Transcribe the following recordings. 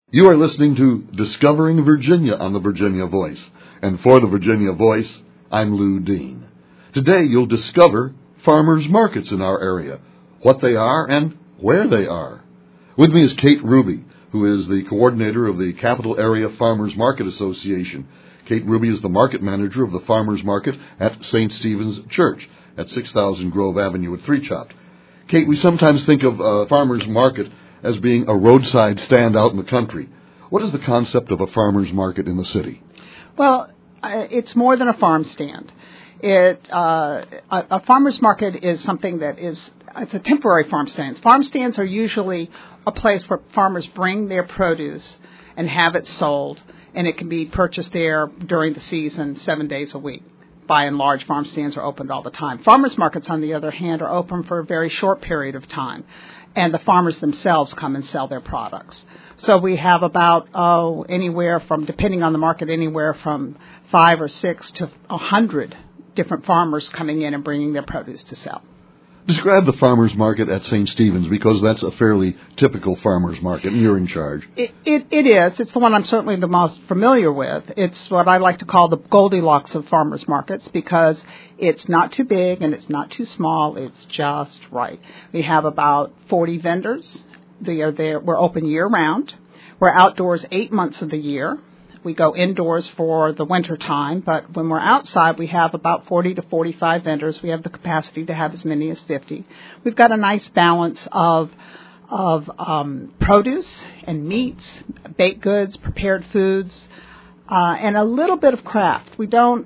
You are listening to Discovering Virginia on the Virginia Voice. And for the Virginia Voice, I'm Lou Dean. Today you'll discover farmers markets in our area, what they are and where they are. With me is Kate Ruby, who is the coordinator of the Capital Area Farmers Market Association. Kate Ruby is the market manager of the farmers market at St. Stephen's Church at 6000 Grove Avenue at Three Chopt. Kate, we sometimes think of a farmers market as being a roadside stand out in the country. What is the concept of a farmer's market in the city? Well, it's more than a farm stand. A farmer's market is something that it's a temporary farm stand. Farm stands are usually a place where farmers bring their produce and have it sold, and it can be purchased there during the season 7 days a week. By and large, farm stands are opened all the time. Farmers markets, on the other hand, are open for a very short period of time, and the farmers themselves come and sell their products. So we have about, anywhere from, depending on the market, anywhere from 5 or 6 to 100 different farmers coming in and bringing their produce to sell. Describe the farmers market at St. Stephen's, because that's a fairly typical farmers market, and you're in charge. It is. It's the one I'm certainly the most familiar with. It's what I like to call the Goldilocks of farmers markets, because it's not too big and it's not too small. It's just right. We have about 40 vendors. They are there. We're open year-round. We're outdoors 8 months of the year. We go indoors for the winter time, but when we're outside, we have about 40 to 45 vendors. We have the capacity to have as many as 50. We've got a nice balance of produce and meats, baked goods, prepared foods, and a little bit of craft. We don't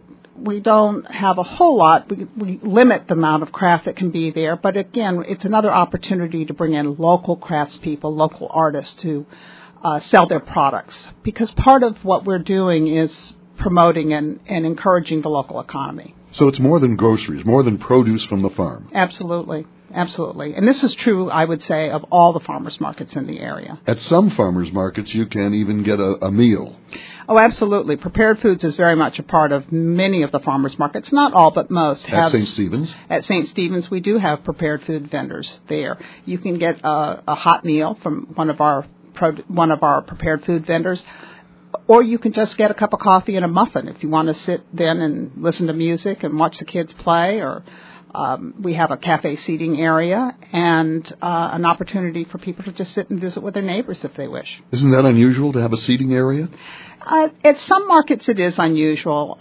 have a whole lot. We limit the amount of craft that can be there, but again, it's another opportunity to bring in local craftspeople, local artists to sell their products, because part of what we're doing is promoting and encouraging the local economy. So it's more than groceries, more than produce from the farm. Absolutely. Absolutely. And this is true, I would say, of all the farmers markets in the area. At some farmers markets, you can even get a meal. Oh, absolutely. Prepared foods is very much a part of many of the farmers markets. Not all, but most. At St. Stephen's? At St. Stephen's, we do have prepared food vendors there. You can get a hot meal from one of our prepared food vendors, or you can just get a cup of coffee and a muffin if you want to sit then and listen to music and watch the kids play, or we have a cafe seating area and an opportunity for people to just sit and visit with their neighbors if they wish. Isn't that unusual to have a seating area? At some markets it is unusual.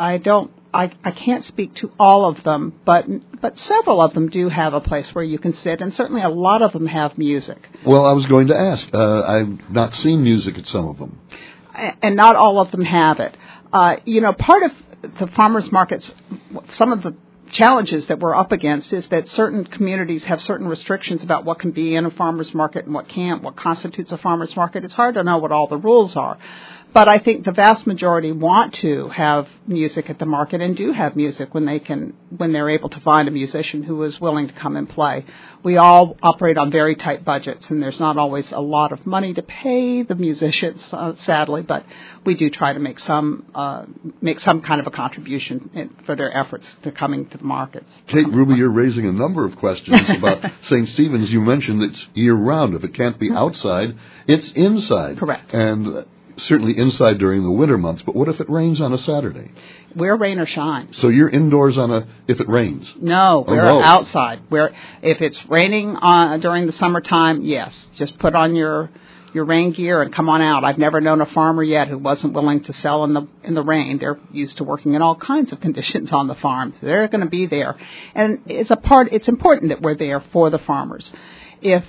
I can't speak to all of them, but several of them do have a place where you can sit, and certainly a lot of them have music. Well, I was going to ask. I've not seen music at some of them. And not all of them have it. Part of the farmers markets, some of the challenges that we're up against is that certain communities have certain restrictions about what can be in a farmer's market and what can't, what constitutes a farmer's market. It's hard to know what all the rules are. But I think the vast majority want to have music at the market and do have music when they're able to find a musician who is willing to come and play. We all operate on very tight budgets, and there's not always a lot of money to pay the musicians, sadly, but we do try to make some kind of a contribution for their efforts to coming to the markets. Kate Ruby, you're raising a number of questions about St. Stephen's. You mentioned it's year-round. If it can't be outside, it's inside. Correct. And certainly inside during the winter months, but what if it rains on a Saturday? We're rain or shine. So you're indoors if it rains? No, we're outside. If it's raining during the summertime, yes, just put on your rain gear and come on out. I've never known a farmer yet who wasn't willing to sell in the rain. They're used to working in all kinds of conditions on the farms. They're going to be there, and it's important that we're there for the farmers. If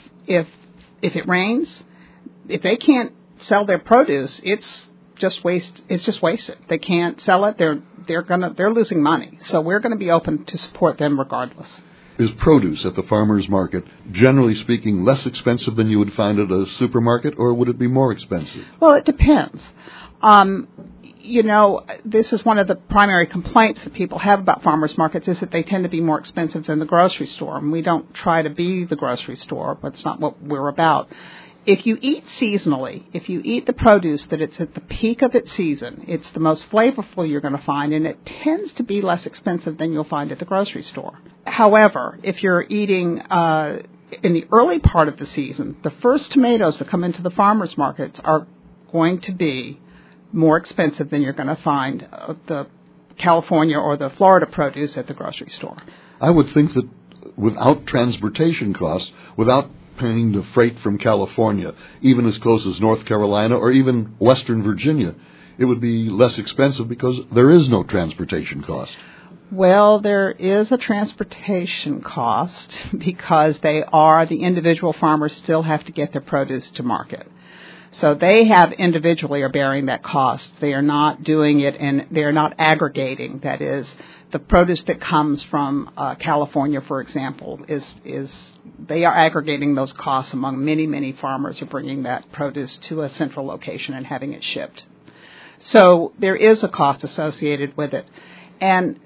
it rains, if they can't sell their produce, it's just wasted. They can't sell it. They're losing money. So we're going to be open to support them regardless. Is produce at the farmer's market, generally speaking, less expensive than you would find at a supermarket, or would it be more expensive? Well, it depends. This is one of the primary complaints that people have about farmers markets, is that they tend to be more expensive than the grocery store. And we don't try to be the grocery store, but it's not what we're about. If you eat seasonally, if you eat the produce that it's at the peak of its season, it's the most flavorful you're going to find, and it tends to be less expensive than you'll find at the grocery store. However, if you're eating in the early part of the season, the first tomatoes that come into the farmers markets are going to be more expensive than you're going to find the California or the Florida produce at the grocery store. I would think that without transportation costs, without paying the freight from California, even as close as North Carolina or even Western Virginia, it would be less expensive because there is no transportation cost. Well, there is a transportation cost because the individual farmers still have to get their produce to market. So they individually are bearing that cost. They are not doing it and they are not aggregating. That is, the produce that comes from California, for example, they are aggregating those costs among many, many farmers who are bringing that produce to a central location and having it shipped. So there is a cost associated with it. And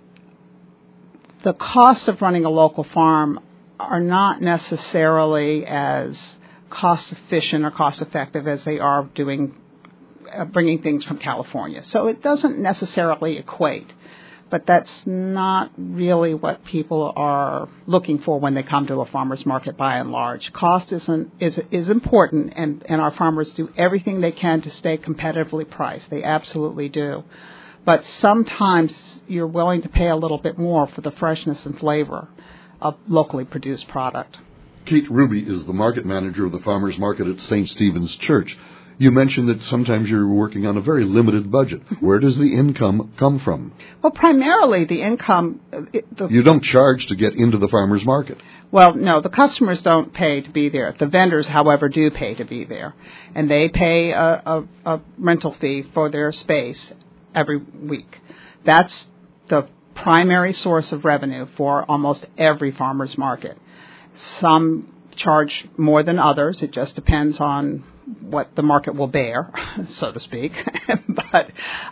the costs of running a local farm are not necessarily as cost efficient or cost effective as they are bringing things from California. So it doesn't necessarily equate, but that's not really what people are looking for when they come to a farmer's market by and large. Cost is important, and our farmers do everything they can to stay competitively priced. They absolutely do. But sometimes you're willing to pay a little bit more for the freshness and flavor of locally produced product. Kate Ruby is the market manager of the farmers market at St. Stephen's Church. You mentioned that sometimes you're working on a very limited budget. Where does the income come from? Well, primarily the income... You don't charge to get into the farmer's market. Well, no, the customers don't pay to be there. The vendors, however, do pay to be there. And they pay a rental fee for their space every week. That's the primary source of revenue for almost every farmer's market. Some charge more than others. It just depends on what the market will bear, so to speak. But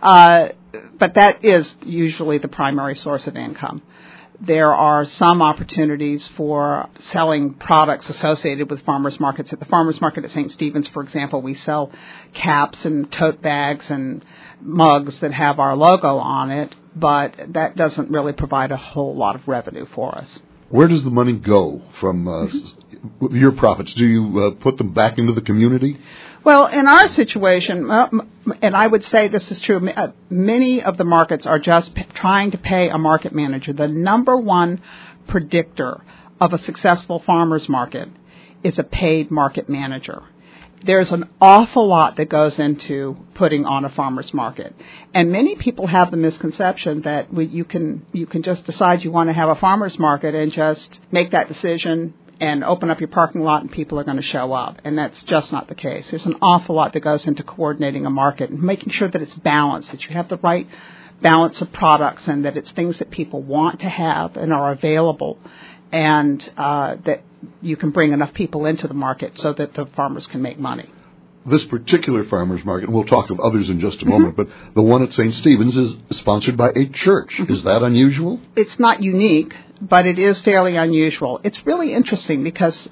that is usually the primary source of income. There are some opportunities for selling products associated with farmers markets. At the farmers market at St. Stephen's, for example, we sell caps and tote bags and mugs that have our logo on it, but that doesn't really provide a whole lot of revenue for us. Where does the money go from your profits? Do you put them back into the community? Well, in our situation, and I would say this is true, many of the markets are just trying to pay a market manager. The number one predictor of a successful farmer's market is a paid market manager. There's an awful lot that goes into putting on a farmer's market. And many people have the misconception that you can just decide you want to have a farmer's market and just make that decision and open up your parking lot and people are going to show up. And that's just not the case. There's an awful lot that goes into coordinating a market and making sure that it's balanced, that you have the right balance of products and that it's things that people want to have and are available, and that you can bring enough people into the market so that the farmers can make money. This particular farmers market, and we'll talk of others in just a moment, but the one at St. Stephen's is sponsored by a church. Is that unusual? It's not unique, but it is fairly unusual. It's really interesting because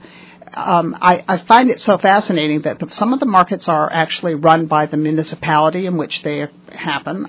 I find it so fascinating that some of the markets are actually run by the municipality in which they happen.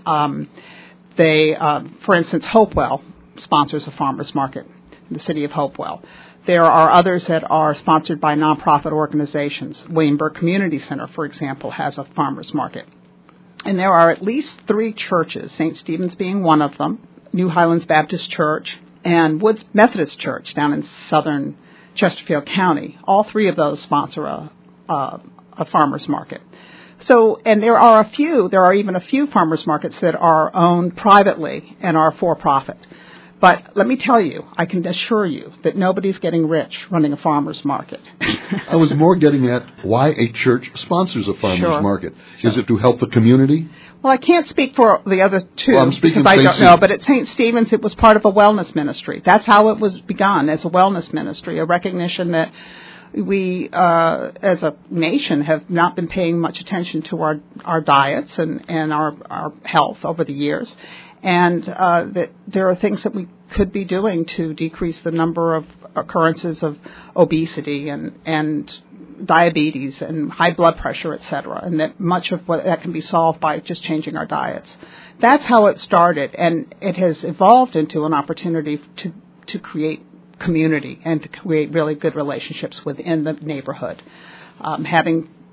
For instance, Hopewell sponsors a farmers market in the city of Hopewell. There are others that are sponsored by nonprofit organizations. Williamburg Community Center, for example, has a farmers market. And there are at least 3 churches, St. Stephen's being one of them, New Highlands Baptist Church, and Woods Methodist Church down in southern Chesterfield County. All 3 of those sponsor a farmers market. So, and there are even a few farmers markets that are owned privately and are for profit. But let me tell you, I can assure you that nobody's getting rich running a farmer's market. I was more getting at why a church sponsors a farmer's market. Sure. Is it to help the community? Well, I can't speak for the other 2 because I don't know. But at St. Stephen's, it was part of a wellness ministry. That's how it was begun, as a wellness ministry, a recognition that we, as a nation, have not been paying much attention to our diets and our health over the years. And that there are things that we could be doing to decrease the number of occurrences of obesity and diabetes and high blood pressure, et cetera, and that much of that can be solved by just changing our diets. That's how it started, and it has evolved into an opportunity to create community and to create really good relationships within the neighborhood. Having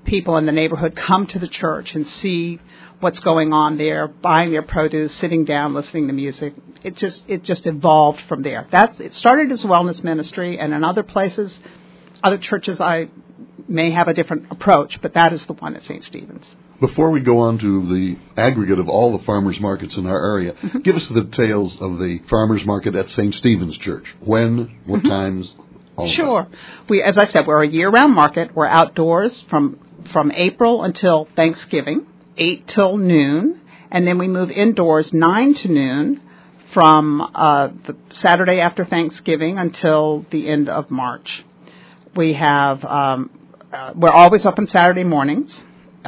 people in the neighborhood come to the church and see what's going on there, buying their produce, sitting down, listening to music. It just evolved from there. It started as a wellness ministry, and in other places, other churches, I may have a different approach, but that is the one at St. Stephen's. Before we go on to the aggregate of all the farmers markets in our area, give us the details of the farmers market at St. Stephen's Church. When, what times, all Sure. As I said, we're a year-round market. We're outdoors from April until Thanksgiving, 8 till noon, and then we move indoors 9 to noon from the Saturday after Thanksgiving until the end of March. We have we're always open Saturday mornings.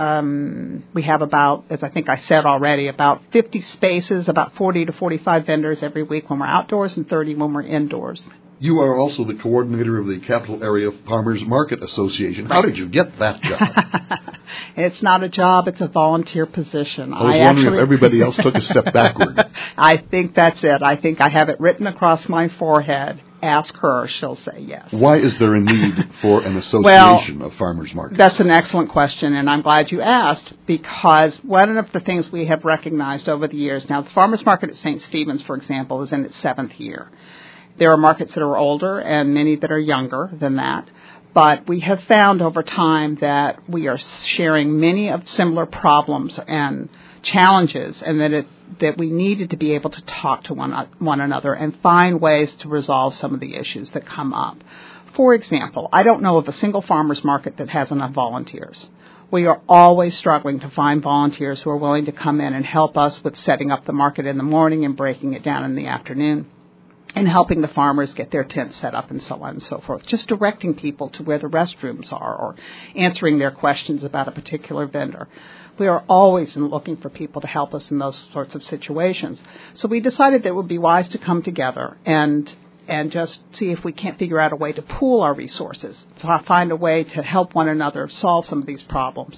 We have about, as I think I said already, about 50 spaces, about 40 to 45 vendors every week when we're outdoors and 30 when we're indoors. You are also the coordinator of the Capital Area Farmers Market Association. How did you get that job? It's not a job, it's a volunteer position. I was wondering if everybody else took a step backward. I think that's it. I think I have it written across my forehead. Ask her, she'll say yes. Why is there a need for an association of farmers markets? That's an excellent question, and I'm glad you asked, because one of the things we have recognized over the years, now the farmers market at St. Stephen's, for example, is in its 7th year. There are markets that are older and many that are younger than that. But we have found over time that we are sharing many of similar problems and challenges, and that we needed to be able to talk to one another and find ways to resolve some of the issues that come up. For example, I don't know of a single farmer's market that has enough volunteers. We are always struggling to find volunteers who are willing to come in and help us with setting up the market in the morning and breaking it down in the afternoon, and helping the farmers get their tents set up and so on and so forth. Just directing people to where the restrooms are or answering their questions about a particular vendor. We are always looking for people to help us in those sorts of situations. So we decided that it would be wise to come together and just see if we can't figure out a way to pool our resources, to find a way to help one another solve some of these problems,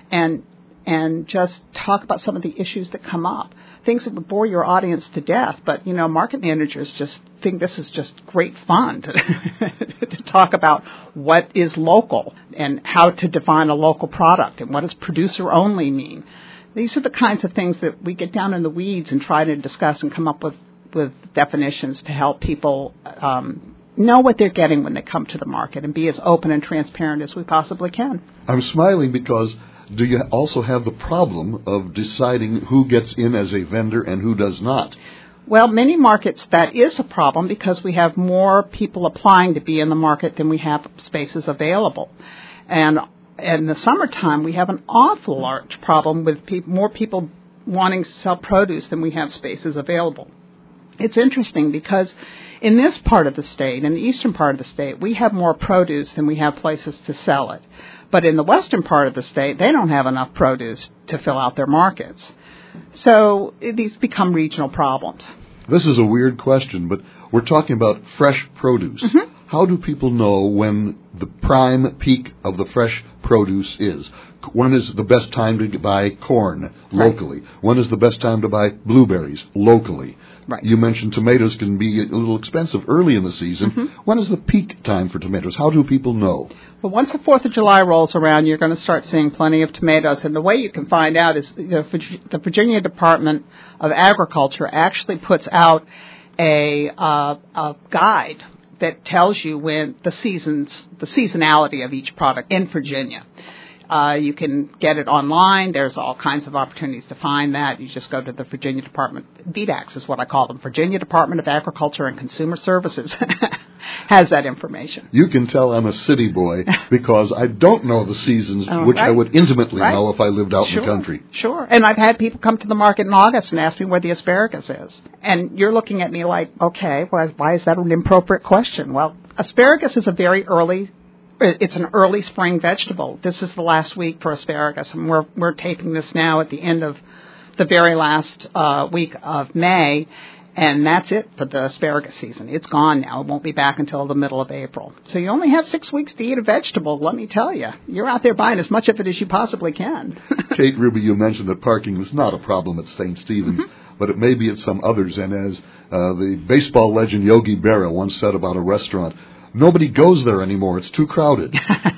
and just talk about some of the issues that come up. Things that would bore your audience to death, but, market managers just think this is just great fun to talk about what is local and how to define a local product and what does producer only mean. These are the kinds of things that we get down in the weeds and try to discuss and come up with definitions to help people know what they're getting when they come to the market and be as open and transparent as we possibly can. I'm smiling because do you also have the problem of deciding who gets in as a vendor and who does not? Well, many markets that is a problem because we have more people applying to be in the market than we have spaces available. And in the summertime, we have an awful large problem with more people wanting to sell produce than we have spaces available. It's interesting because in this part of the state, in the eastern part of the state, we have more produce than we have places to sell it. But in the western part of the state, they don't have enough produce to fill out their markets. So these become regional problems. This is a weird question, but we're talking about fresh produce. Mm-hmm. How do people know when the prime peak of the fresh produce is? When is the best time to buy corn locally? Right. When is the best time to buy blueberries locally? Right. You mentioned tomatoes can be a little expensive early in the season. Mm-hmm. When is the peak time for tomatoes? How do people know? Well, once the 4th of July rolls around, you're going to start seeing plenty of tomatoes. And the way you can find out is the Virginia Department of Agriculture actually puts out a guide that tells you when the seasonality of each product in Virginia. You can get it online. There's all kinds of opportunities to find that. You just go to the Virginia Department, VDACS is what I call them, Virginia Department of Agriculture and Consumer Services has that information. You can tell I'm a city boy because I don't know the seasons, which right. I would intimately know if I lived out in the country. Sure. And I've had people come to the market in August and ask me where the asparagus is. And you're looking at me like, okay, why is that an inappropriate question? Well, asparagus is it's an early spring vegetable. This is the last week for asparagus, and we're taping this now at the end of the very last week of May, and that's it for the asparagus season. It's gone now. It won't be back until the middle of April. So you only have 6 weeks to eat a vegetable, let me tell you. You're out there buying as much of it as you possibly can. Kate Ruby, you mentioned that parking is not a problem at St. Stephen's, mm-hmm. but it may be at some others, and as the baseball legend Yogi Berra once said about a restaurant, Nobody goes there anymore. It's too crowded.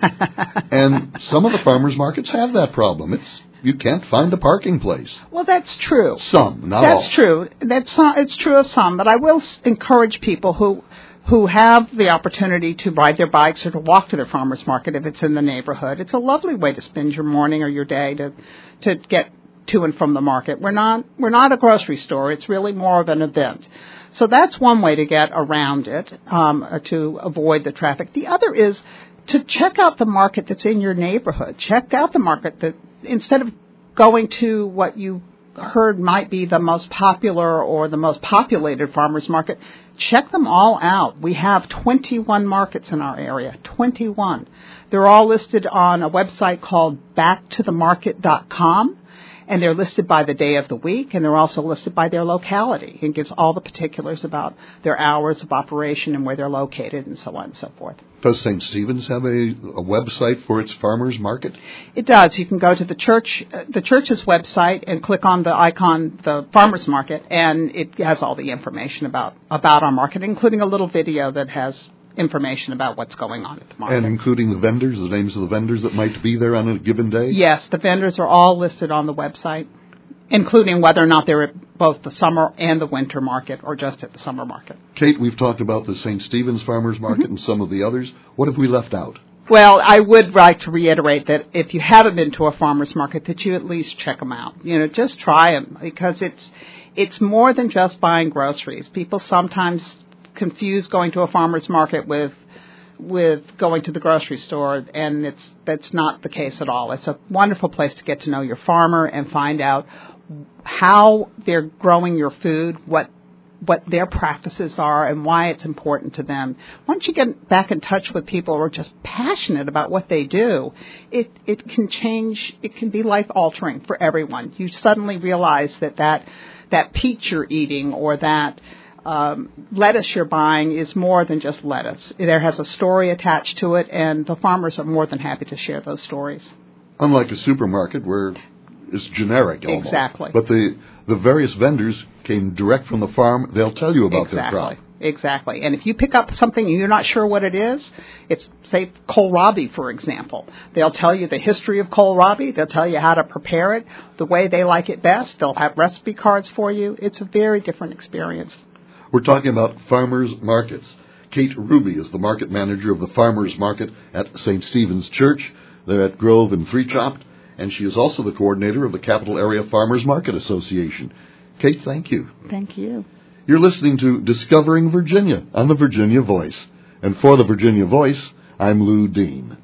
And some of the farmers markets have that problem. You can't find a parking place. Well, that's true. Some, not all. That's true. It's true of some, but I will encourage people who have the opportunity to ride their bikes or to walk to their farmers market if it's in the neighborhood. It's a lovely way to spend your morning or your day to get to and from the market. We're not a grocery store. It's really more of an event. So that's one way to get around it, to avoid the traffic. The other is to check out the market that's in your neighborhood. Check out the market that, instead of going to what you heard might be the most popular or the most populated farmers market, check them all out. We have 21 markets in our area, 21. They're all listed on a website called backtothemarket.com, and they're listed by the day of the week, and they're also listed by their locality. It gives all the particulars about their hours of operation and where they're located and so on and so forth. Does St. Stephen's have a website for its farmers market? It does. You can go to the church's website and click on the icon, the farmers market, and it has all the information about our market, including a little video that has information about what's going on at the market. And including the vendors, the names of the vendors that might be there on a given day? Yes, the vendors are all listed on the website, including whether or not they're at both the summer and the winter market or just at the summer market. Kate, we've talked about the St. Stephen's Farmers Market and some of the others. What have we left out? Well, I would like to reiterate that if you haven't been to a farmer's market, that you at least check them out. Just try them, because it's more than just buying groceries. People sometimes confuse going to a farmer's market with going to the grocery store, and that's not the case at all. It's a wonderful place to get to know your farmer and find out how they're growing your food, what their practices are, and why it's important to them. Once you get back in touch with people who are just passionate about what they do, it can change. It can be life altering for everyone. You suddenly realize that peach you're eating or that lettuce you're buying is more than just lettuce. There has a story attached to it, and the farmers are more than happy to share those stories. Unlike a supermarket where it's generic almost. Exactly. But the various vendors came direct from the farm. They'll tell you about their crop. Exactly. And if you pick up something and you're not sure what it is, it's, say, kohlrabi, for example. They'll tell you the history of kohlrabi. They'll tell you how to prepare it, the way they like it best. They'll have recipe cards for you. It's a very different experience. We're talking about farmers markets. Kate Ruby is the market manager of the farmers market at St. Stephen's Church. They're at Grove and Three Chopt, and she is also the coordinator of the Capital Area Farmers Market Association. Kate, thank you. Thank you. You're listening to Discovering Virginia on the Virginia Voice. And for the Virginia Voice, I'm Lou Dean.